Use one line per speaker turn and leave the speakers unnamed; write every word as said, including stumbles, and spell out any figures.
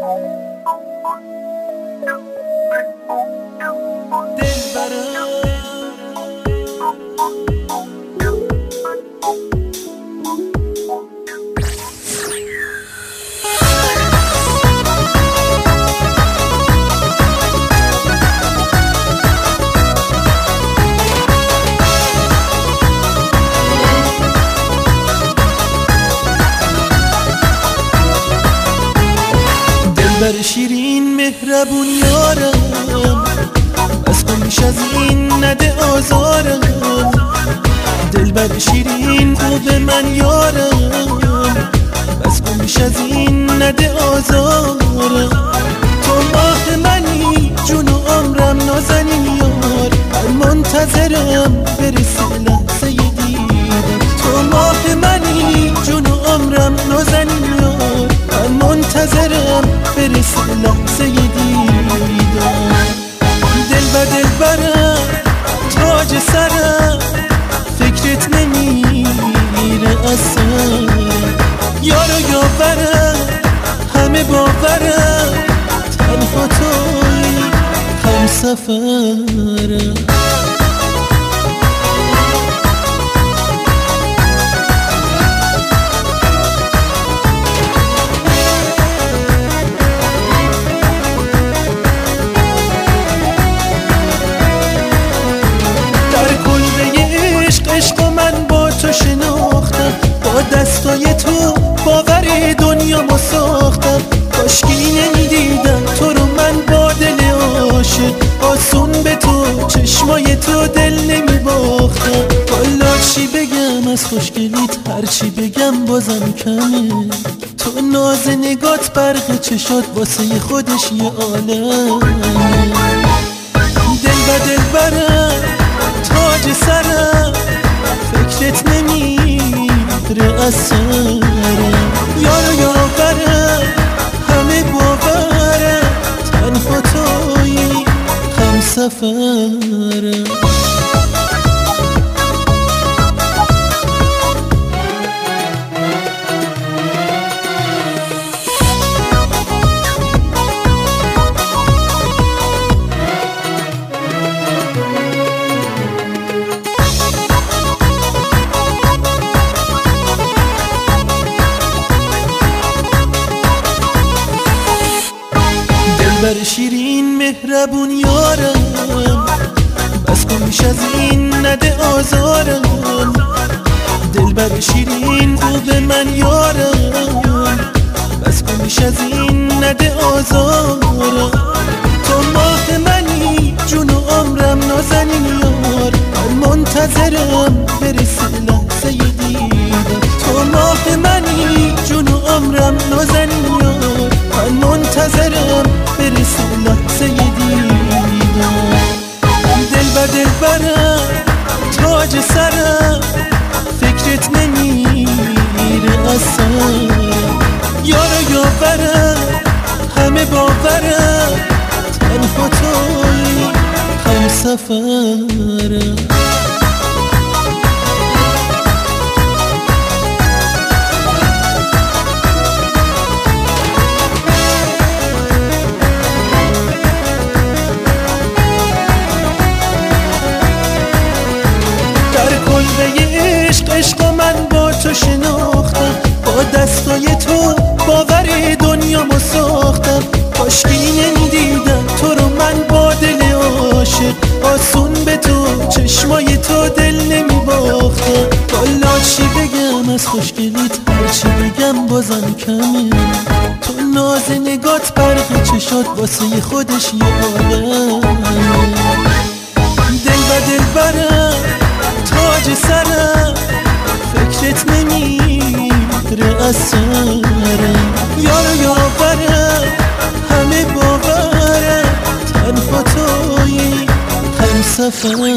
دلبر شیرین مهربون یارم، بس کن بیش از این نده آزارم. دلبر شیرین خوب من یارم، بس کن بیش از این نده آزارم. تو ماه منی جون و عمرم نازنین یار، من منتظرم برسه لحظه دیدم. تو ماه منی جون و عمرم نازنین یار، من منتظرم برسه لحظه دیدم. دل به دل برم تاج سرم، فکرت نمیره از سرم. یارو یاورم همه باورم، تنها توی هم سفرم. عشق من با تو شناختم، با دستای تو باور دنیا ما ساختم. کاشکی نمیدیدم تو رو من با دل عاشق، آسون به تو چشمای تو دل نمیباختم. والا چی بگم از خوشگلیت، هرچی بگم بازم کمه. تو ناز نگات برق چشات واسه خودش یه عالم. دل به دل برم تاج سرم، فکرت نمیره از سرم. یارو یاورم همه باورم، تنها توی هم سفرم. دلبر شیرین مهربون یارم، بس کن بیش از این نده آزارم. دلبر شیرین خوب من یارم، بس کن بیش از این نده آزارم. تو ماه منی جون و عمرم نازنین یار، من منتظرم برسه لحظه دیدم. تو ماه منی جون و عمرم نازنین یار، من منتظرم برسه لحظه دیدم. دل به دل برم تاج سرم، فکرت نمیره از سرم. یارو یاورم همه باورم، تنها توی هم سفرم. عشق من با تو شناختم، با دستای تو باور دنیا ما ساختم. کاشکی نمیدیدم تو رو من با دل عاشق، آسون به تو چشمای تو دل نمیباختم. والا چی بگم از خوشگلیت، هرچی بگم بازم کمه. تو ناز نگات برق چشات واسه خودش یه عالم. دل به دل برم تاج سرم، فکرت نمیره از سرم. یارو یاورم همه باورم، تنها توی هم سفرم.